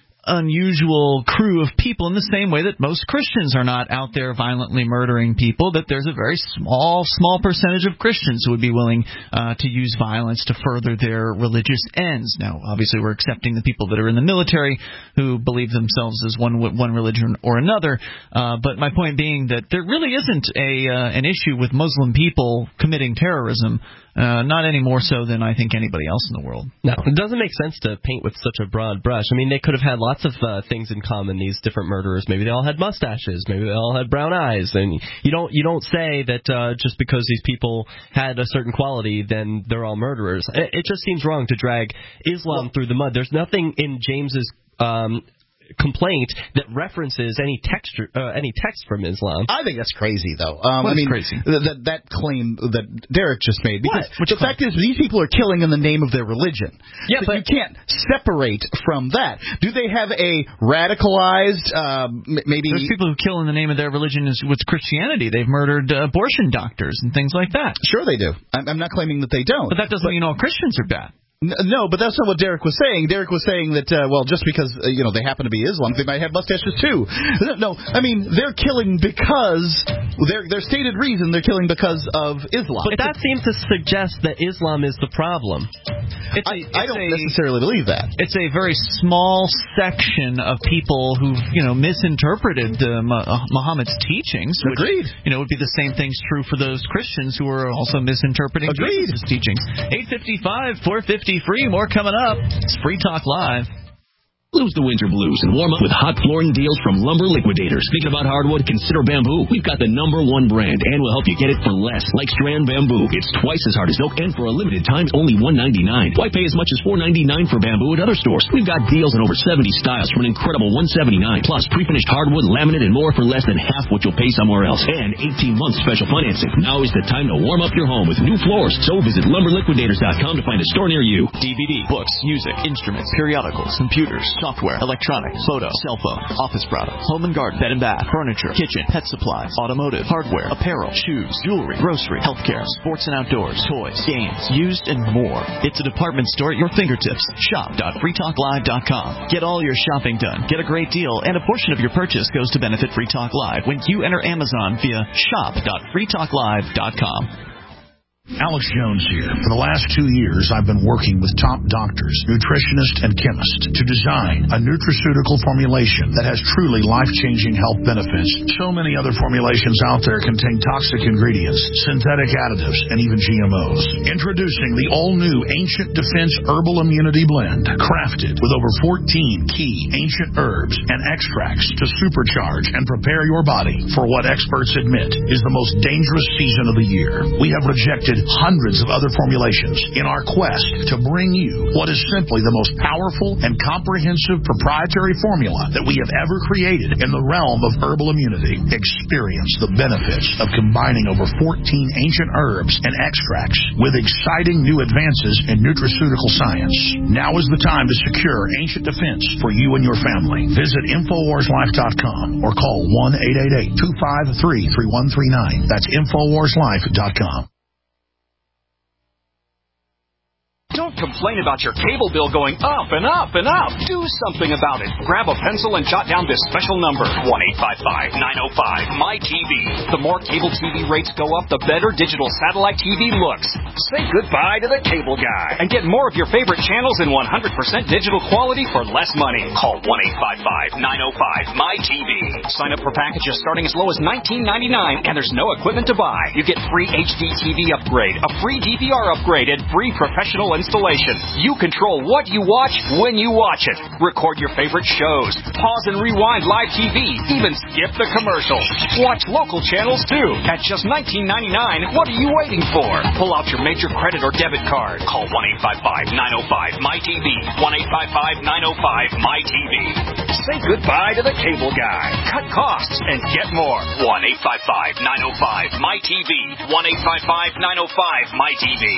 unusual crew of people in the same way that most Christians are not out there violently murdering people, that there's a very small, small percentage of Christians who would be willing uh, to use violence to further their religious ends. Now, obviously, we're accepting the people that are in the military who believe themselves as one one religion or another, uh, but my point being that there really isn't a uh, an issue with Muslim people committing terrorism, uh, not any more so than I think anybody else in the world. No, it doesn't make sense to paint with such a broad brush. I mean, they could have had lots of uh, things in common, these different murderers. Maybe they all had mustaches. Maybe they all had brown eyes. And you don't you don't say that uh, just because these people had a certain quality, then they're all murderers. It, it just seems wrong to drag Islam well, through the mud. There's nothing in James's um, complaint that references any text uh, any text from Islam. I think that's crazy, though. Um, what I mean, crazy? Th- that that claim that Derek just made. Because Which the claim? fact is, these people are killing in the name of their religion. Yeah, so but you can't separate from that. Do they have a radicalized, uh, maybe? There's people who kill in the name of their religion is with Christianity. They've murdered uh, abortion doctors and things like that. Sure, they do. I'm, I'm not claiming that they don't. But that doesn't but, mean all Christians are bad. No, but that's not what Derek was saying. Derek was saying that, uh, well, just because, uh, you know, they happen to be Islam, they might have mustaches too. No, I mean, they're killing because, their their stated reason, they're killing because of Islam. But that seems to suggest that Islam is the problem. It's a, I, it's I don't a, necessarily believe that. It's a very small section of people who've, you know, misinterpreted uh, Muhammad's teachings. Which, Agreed. You know, would be the same things true for those Christians who are also misinterpreting Agreed. Jesus' teachings. eight fifty-five, four fifty free. More coming up. It's Free Talk Live. Lose the winter blues and warm up with hot flooring deals from Lumber Liquidators. Thinking about hardwood? Consider bamboo. We've got the number one brand, and we'll help you get it for less. Like Strand Bamboo. It's twice as hard as oak, and for a limited time, only one ninety-nine. Why pay as much as four ninety-nine for bamboo at other stores? We've got deals in over seventy styles from an incredible one seventy-nine. Plus, pre-finished hardwood, laminate, and more for less than half what you'll pay somewhere else. And eighteen months special financing. Now is the time to warm up your home with new floors. So visit lumber liquidators dot com to find a store near you. D V D, books, music, instruments, periodicals, computers, software, electronics, photo, cell phone, office products, home and garden, bed and bath, furniture, kitchen, pet supplies, automotive, hardware, apparel, shoes, jewelry, grocery, healthcare, sports and outdoors, toys, games, used, and more. It's a department store at your fingertips. shop dot free talk live dot com. Get all your shopping done, get a great deal, and a portion of your purchase goes to benefit Free Talk Live when you enter Amazon via shop dot free talk live dot com. Alex Jones here. For the last two years, I've been working with top doctors, nutritionists, and chemists to design a nutraceutical formulation that has truly life-changing health benefits. So many other formulations out there contain toxic ingredients, synthetic additives, and even G M Os. Introducing the all-new Ancient Defense Herbal Immunity Blend, crafted with over fourteen key ancient herbs and extracts to supercharge and prepare your body for what experts admit is the most dangerous season of the year. We have rejected created hundreds of other formulations in our quest to bring you what is simply the most powerful and comprehensive proprietary formula that we have ever created in the realm of herbal immunity. Experience the benefits of combining over fourteen ancient herbs and extracts with exciting new advances in nutraceutical science. Now is the time to secure ancient defense for you and your family. Visit Infowars Life dot com or call one eight eight eight, two five three, three one three nine. That's Infowars Life dot com. Don't complain about your cable bill going up and up and up. Do something about it. Grab a pencil and jot down this special number, one eight five five, nine oh five, M Y T V. The more cable T V rates go up, the better digital satellite T V looks. Say goodbye to the cable guy and get more of your favorite channels in one hundred percent digital quality for less money. Call one eight five five, nine oh five, M Y T V. Sign up for packages starting as low as nineteen ninety-nine, and there's no equipment to buy. You get free H D T V upgrade, a free D V R upgrade, and free professional installation. You control what you watch when you watch it. Record your favorite shows. Pause and rewind live T V. Even skip the commercials. Watch local channels too. At just nineteen ninety-nine, what are you waiting for? Pull out your major credit or debit card. Call one eight five five, nine oh five, M Y T V. one eight five five, nine oh five, M Y T V. Say goodbye to the cable guy. Cut costs and get more. one eight five five, nine oh five, M Y T V. one eight five five, nine oh five, M Y T V.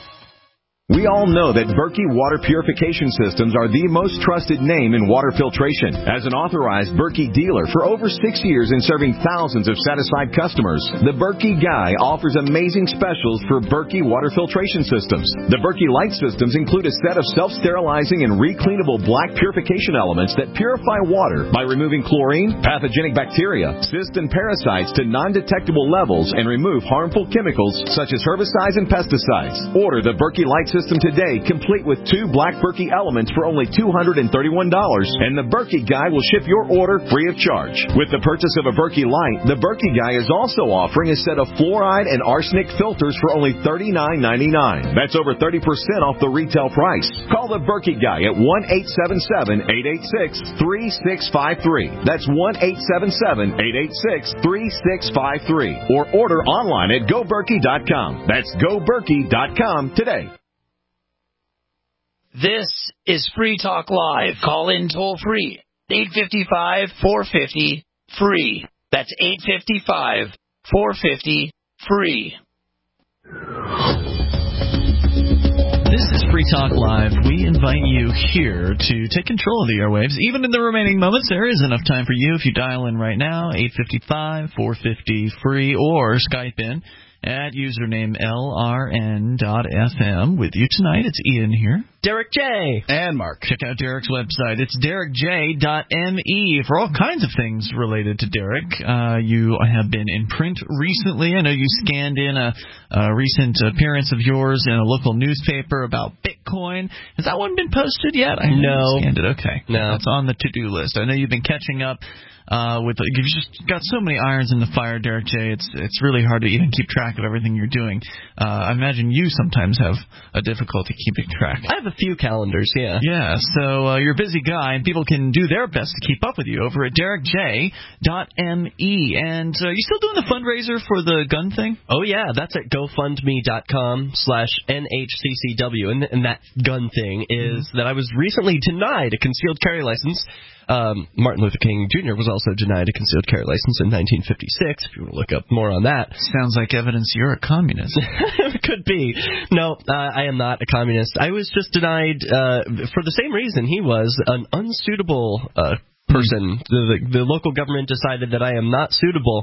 We all know that Berkey Water Purification Systems are the most trusted name in water filtration. As an authorized Berkey dealer for over six years and serving thousands of satisfied customers, the Berkey Guy offers amazing specials for Berkey Water Filtration Systems. The Berkey Light Systems include a set of self-sterilizing and recleanable black purification elements that purify water by removing chlorine, pathogenic bacteria, cysts, and parasites to non-detectable levels and remove harmful chemicals such as herbicides and pesticides. Order the Berkey Light System today, complete with two black Berkey elements for only two hundred thirty-one dollars, and the Berkey Guy will ship your order free of charge. With the purchase of a Berkey Light, the Berkey Guy is also offering a set of fluoride and arsenic filters for only thirty-nine ninety-nine. That's over thirty percent off the retail price. Call the Berkey Guy at one eight seven seven, eight eight six, three six five three. That's one eight seven seven, eight eight six, three six five three. Or order online at go berkey dot com. That's go berkey dot com today. This is Free Talk Live. Call in toll free. eight five five, four five zero, free. That's eight five five, four five zero, free. This is Free Talk Live. We invite you here to take control of the airwaves. Even in the remaining moments, there is enough time for you if you dial in right now, eight five five, four five zero, free, or Skype in at username L R N dot F M. With you tonight, it's Ian here. Derek J. And Mark. Check out Derek's website. It's derek j dot m e for all kinds of things related to Derek. Uh, you have been in print recently. I know you scanned in a, a recent appearance of yours in a local newspaper about Bitcoin. Has that one been posted yet? I no. Scanned it. Okay. No. That's on the to-do list. I know you've been catching up. Uh, with you've just got so many irons in the fire, Derek J. It's it's really hard to even keep track of everything you're doing. Uh, I imagine you sometimes have a difficulty keeping track. I have a few calendars, yeah. Yeah, so uh, you're a busy guy, and people can do their best to keep up with you over at derek j dot m e. And uh, you still doing the fundraiser for the gun thing? Oh, yeah, that's at gofundme dot com slash N H C C W. And, and that gun thing is mm-hmm. that I was recently denied a concealed carry license. Um, Martin Luther King Junior was also denied a concealed carry license in nineteen fifty-six, if you want to look up more on that. Sounds like evidence you're a communist. Could be. No, uh, I am not a communist. I was just denied, uh, for the same reason he was, an unsuitable uh, person. The, the, the local government decided that I am not suitable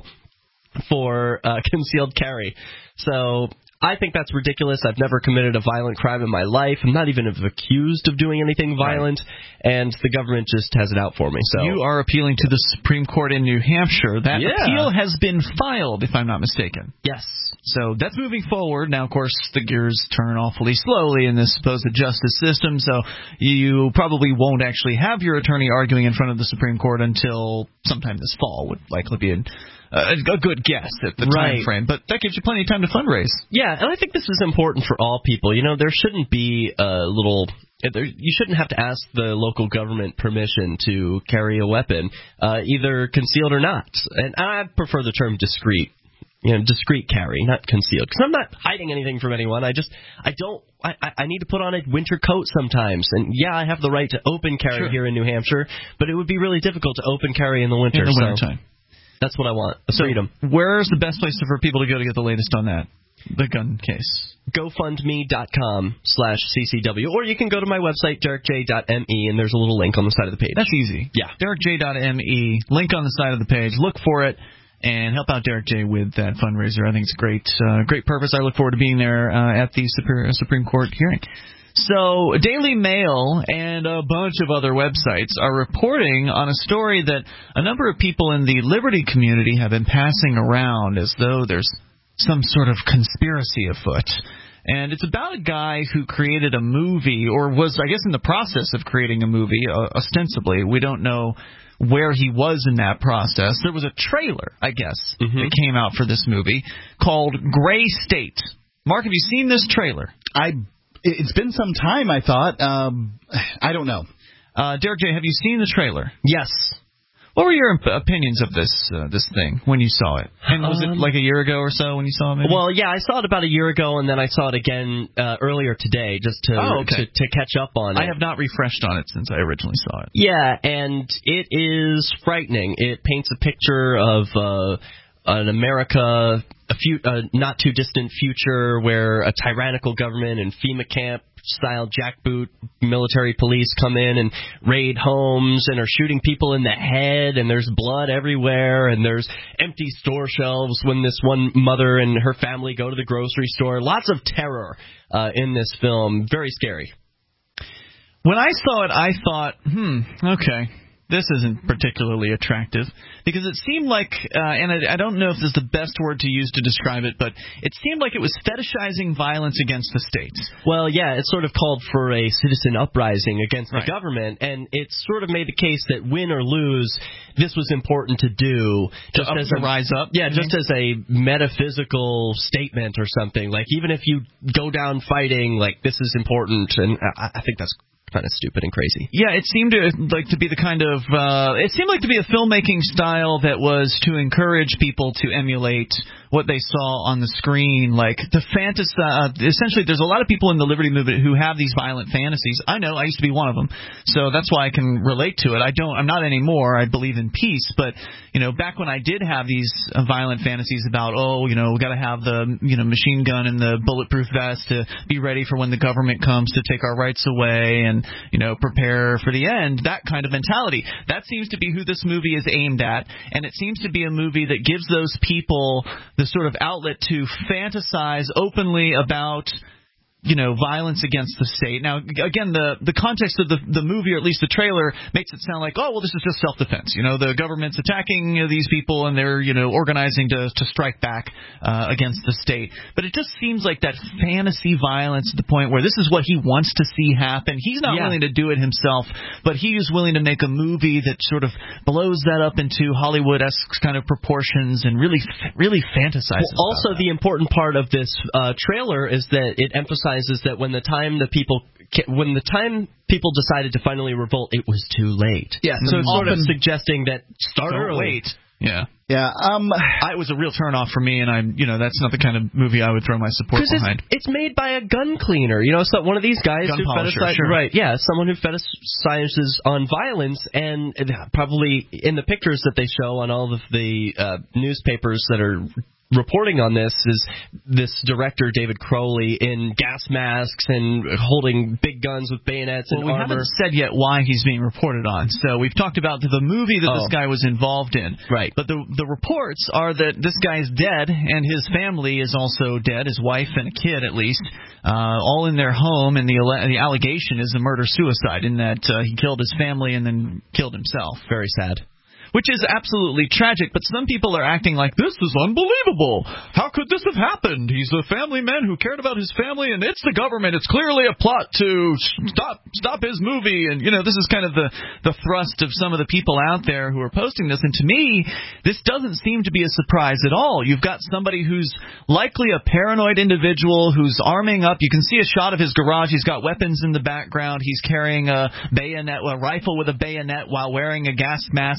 for uh, concealed carry. So I think that's ridiculous. I've never committed a violent crime in my life. I'm not even accused of doing anything violent, right. And the government just has it out for me. So you are appealing to the Supreme Court in New Hampshire. That yeah. appeal has been filed, if I'm not mistaken. Yes. So that's moving forward. Now, of course, the gears turn awfully slowly in this supposed justice system, so you probably won't actually have your attorney arguing in front of the Supreme Court until sometime this fall, would likely be an Uh, a good guess at the right. time frame, but that gives you plenty of time to fundraise. Yeah, and I think this is important for all people. You know, there shouldn't be a little... There, you shouldn't have to ask the local government permission to carry a weapon, uh, either concealed or not. And I prefer the term discreet. you know, discreet carry, not concealed. Because I'm not hiding anything from anyone. I just, I don't, I, I need to put on a winter coat sometimes. And yeah, I have the right to open carry sure. here in New Hampshire, but it would be really difficult to open carry in the winter. In the so wintertime. That's what I want, the so freedom. Where's the best place for people to go to get the latest on that? The gun case. GoFundMe.com slash CCW. Or you can go to my website, Derek J dot M E, and there's a little link on the side of the page. That's easy. Yeah. Derek J dot M E, link on the side of the page. Look for it and help out Derek J with that fundraiser. I think it's a great, uh, great purpose. I look forward to being there uh, at the Superior, Supreme Court hearing. So, Daily Mail and a bunch of other websites are reporting on a story that a number of people in the Liberty community have been passing around as though there's some sort of conspiracy afoot. And it's about a guy who created a movie, or was, I guess, in the process of creating a movie, uh, ostensibly. We don't know where he was in that process. There was a trailer, I guess, mm-hmm. that came out for this movie called Gray State. Mark, have you seen this trailer? I. It's been some time, I thought. Um, I don't know. Uh, Derek J., have you seen the trailer? Yes. What were your opinions of this uh, this thing when you saw it? And was um, it like a year ago or so when you saw it? Maybe? Well, yeah, I saw it about a year ago, and then I saw it again uh, earlier today just to, oh, okay. to to catch up on it. I have not refreshed on it since I originally saw it. Yeah, and it is frightening. It paints a picture of uh, an America, a few, uh, not too distant future where a tyrannical government and FEMA camp style jackboot military police come in and raid homes and are shooting people in the head, and there's blood everywhere, and there's empty store shelves when this one mother and her family go to the grocery store. Lots of terror uh, in this film. Very scary. When I saw it, I thought, hmm, okay, this isn't particularly attractive, because it seemed like, uh, and I, I don't know if this is the best word to use to describe it, but it seemed like it was fetishizing violence against the state. Well, yeah, it sort of called for a citizen uprising against right. the government, and it sort of made the case that win or lose, this was important to do. Just to as a rise up? Yeah, just as a metaphysical statement or something. Like, even if you go down fighting, like, this is important, and I, I think that's kind of stupid and crazy. Yeah, it seemed to like to be the kind of uh, it seemed like to be a filmmaking style that was to encourage people to emulate what they saw on the screen, like the fantasy. Uh, essentially, there's a lot of people in the Liberty movement who have these violent fantasies. I know, I used to be one of them, so that's why I can relate to it. I don't, I'm not anymore. I believe in peace, but you know, back when I did have these uh, violent fantasies about, oh, you know, we got to have the you know machine gun and the bulletproof vest to be ready for when the government comes to take our rights away and you know prepare for the end. That kind of mentality. That seems to be who this movie is aimed at, and it seems to be a movie that gives those people the sort of outlet to fantasize openly about, you know, violence against the state. Now, again, the the context of the the movie, or at least the trailer, makes it sound like, oh, well, this is just self-defense. You know, the government's attacking you know, these people, and they're, you know, organizing to to strike back uh, against the state. But it just seems like that fantasy violence to the point where this is what he wants to see happen. He's not yeah. willing to do it himself, but he is willing to make a movie that sort of blows that up into Hollywood-esque kind of proportions and really, really fantasizes. Well, also, about the important part of this uh, trailer is that it emphasizes is that when the time the people when the time people decided to finally revolt, it was too late. Yeah, so it's sort of suggesting that start early. Wait. Yeah. Yeah. Um, I, it was a real turnoff for me, and I'm, you know, that's not the kind of movie I would throw my support behind. It's, it's made by a gun cleaner, you know, so one of these guys gun who polisher, fetishizes, sure. right? Yeah, someone who fetishizes on violence, and probably in the pictures that they show on all of the uh, newspapers that are reporting on this is this director, David Crowley, in gas masks and holding big guns with bayonets well, and we armor. We haven't said yet why he's being reported on. So we've talked about the movie that oh. this guy was involved in. Right. But the the reports are that this guy's dead, and his family is also dead, his wife and a kid at least, uh, all in their home, and the, the allegation is a murder-suicide in that uh, he killed his family and then killed himself. Very sad. Which is absolutely tragic, but some people are acting like, this is unbelievable. How could this have happened? He's a family man who cared about his family, and it's the government. It's clearly a plot to stop stop his movie. And, you know, this is kind of the, the thrust of some of the people out there who are posting this. And to me, this doesn't seem to be a surprise at all. You've got somebody who's likely a paranoid individual who's arming up. You can see a shot of his garage. He's got weapons in the bayonet. He's carrying a bayonet, a rifle with a bayonet while wearing a gas mask and a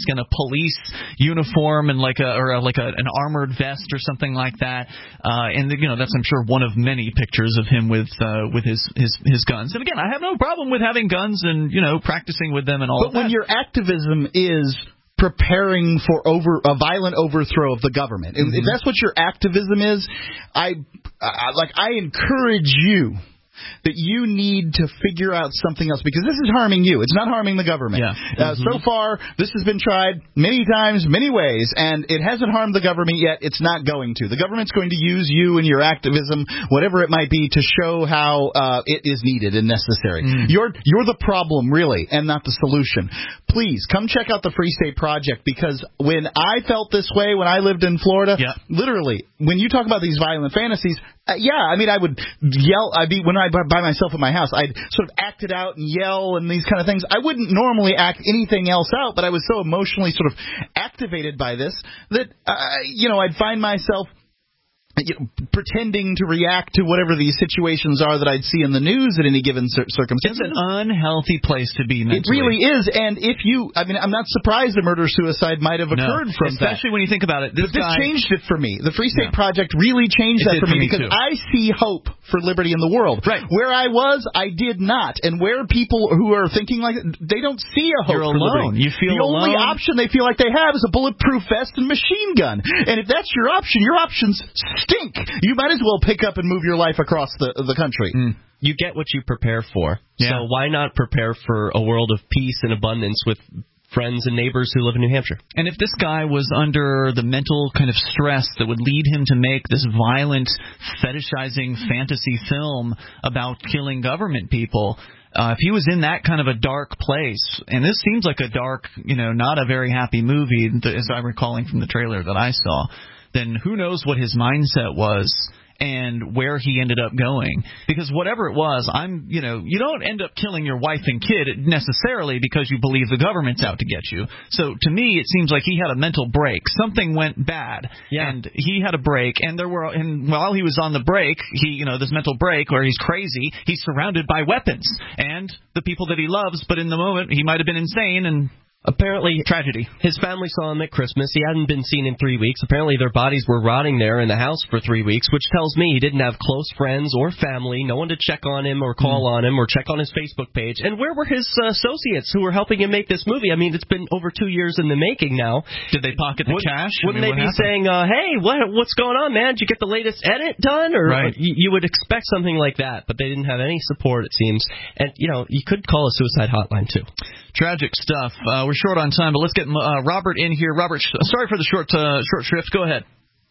police uniform and like a or a, like a, an armored vest or something like that. Uh, and you know that's I'm sure one of many pictures of him with uh, with his, his his guns. And again, I have no problem with having guns and you know practicing with them and all. But of that. when your activism is preparing for over a violent overthrow of the government, mm-hmm. if that's what your activism is, I, I like I encourage you that you need to figure out something else, because this is harming you. It's not harming the government. Yeah. Uh, mm-hmm. So far, this has been tried many times, many ways, and it hasn't harmed the government yet. It's not going to. The government's going to use you and your activism, whatever it might be, to show how uh, it is needed and necessary. Mm. You're you're the problem, really, and not the solution. Please, come check out the Free State Project, because when I felt this way when I lived in Florida, yeah. literally, when you talk about these violent fantasies, Uh, yeah, I mean, I would yell. I'd be when I by myself at my house. I'd sort of act it out and yell and these kind of things. I wouldn't normally act anything else out, but I was so emotionally sort of activated by this that uh, you know I'd find myself you know, pretending to react to whatever these situations are that I'd see in the news at any given cir- circumstance. It's an unhealthy place to be mentally. It really is, and if you, I mean, I'm not surprised a murder-suicide might have occurred no, from especially that. Especially when you think about it. This but this guy, changed it for me. The Free State yeah. Project really changed it that for me, for me because too. I see hope for liberty in the world. Right. Where I was, I did not, and where people who are thinking like they don't see a hope You're for alone. liberty. You feel the alone. only option they feel like they have is a bulletproof vest and machine gun, and if that's your option, your options stink. You might as well pick up and move your life across the the country. Mm. You get what you prepare for. Yeah. So why not prepare for a world of peace and abundance with friends and neighbors who live in New Hampshire? And if this guy was under the mental kind of stress that would lead him to make this violent, fetishizing fantasy film about killing government people, uh, if he was in that kind of a dark place, and this seems like a dark, you know, not a very happy movie, as I'm recalling from the trailer that I saw, then who knows what his mindset was and where he ended up going. Because whatever it was, I'm, you know, you don't end up killing your wife and kid necessarily because you believe the government's out to get you. So to me, it seems like he had a mental break. Something went bad, yeah. and he had a break. And there were, and while he was on the break, he, you know, this mental break where he's crazy, he's surrounded by weapons and the people that he loves. But in the moment, he might have been insane and. Apparently, tragedy. His family saw him at Christmas. He hadn't been seen in three weeks. Apparently, their bodies were rotting there in the house for three weeks, which tells me he didn't have close friends or family, no one to check on him or call mm. on him or check on his Facebook page. And where were his uh, associates who were helping him make this movie? I mean, it's been over two years in the making now. Did they pocket the Would, cash? Wouldn't I mean, they be happened? saying, uh, hey, what what's going on, man? Did you get the latest edit done? Or right. you, you would expect something like that, but they didn't have any support, it seems. And, you know, you could call a suicide hotline, too. Tragic stuff. Uh, we're short on time, but let's get uh, Robert in here. Robert, sorry for the short uh, short shrift. Go ahead.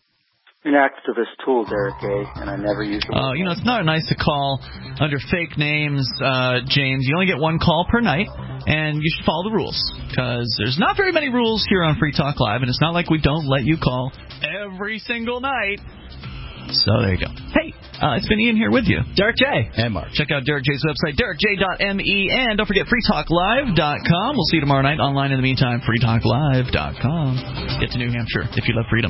An activist tool, Derek A., and I never use it. Uh, you know, it's not nice to call under fake names, uh, James. You only get one call per night, and you should follow the rules, because there's not very many rules here on Free Talk Live, and it's not like we don't let you call every single night. So there you go. Hey, uh, it's been Ian here with you. Derek J. And Mark. Check out Derek J's website, derek j dot m e, and don't forget free talk live dot com. We'll see you tomorrow night online. In the meantime, free talk live dot com. Get to New Hampshire if you love freedom.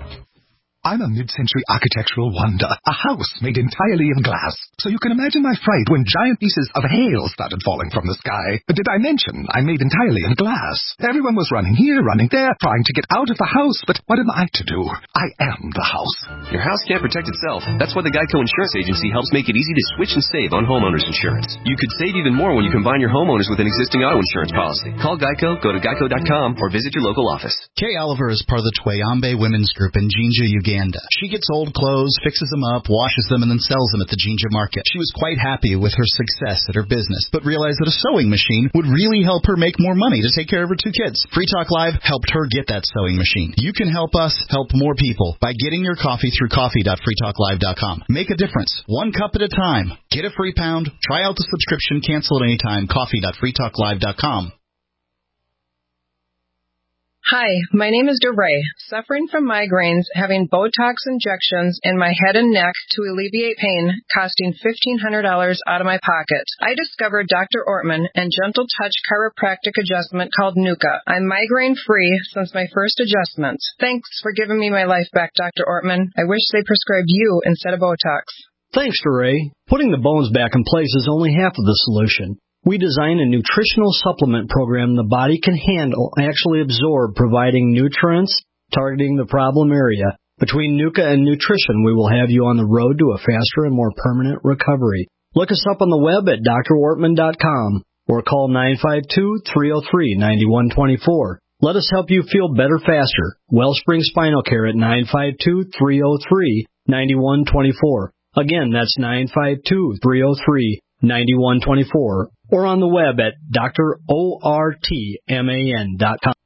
I'm a mid-century architectural wonder, a house made entirely of glass. So you can imagine my fright when giant pieces of hail started falling from the sky. But did I mention I'm made entirely of glass? Everyone was running here, running there, trying to get out of the house, but what am I to do? I am the house. Your house can't protect itself. That's why the Geico Insurance Agency helps make it easy to switch and save on homeowners insurance. You could save even more when you combine your homeowners with an existing auto insurance policy. Call Geico, go to geico dot com, or visit your local office. Kay Oliver is part of the Twayambe Women's Group in Jinja, Uganda. She gets old clothes, fixes them up, washes them, and then sells them at the Jinja market. She was quite happy with her success at her business, but realized that a sewing machine would really help her make more money to take care of her two kids. Free Talk Live helped her get that sewing machine. You can help us help more people by getting your coffee through coffee dot free talk live dot com. Make a difference, one cup at a time. Get a free pound, try out the subscription, cancel at any time, coffee dot free talk live dot com. Hi, my name is DeRay, suffering from migraines, having Botox injections in my head and neck to alleviate pain, costing fifteen hundred dollars out of my pocket. I discovered Doctor Ortman and Gentle Touch chiropractic adjustment called Nuka. I'm migraine-free since my first adjustments. Thanks for giving me my life back, Doctor Ortman. I wish they prescribed you instead of Botox. Thanks, DeRay. Putting the bones back in place is only half of the solution. We design a nutritional supplement program the body can handle, actually absorb, providing nutrients, targeting the problem area. Between Nuka and nutrition, we will have you on the road to a faster and more permanent recovery. Look us up on the web at d r wortman dot com or call nine five two, three oh three, nine one two four. Let us help you feel better faster. Wellspring Spinal Care at nine five two, three oh three, nine one two four. Again, that's nine five two, three oh three, nine one two four. Or on the web at d r wortman dot com.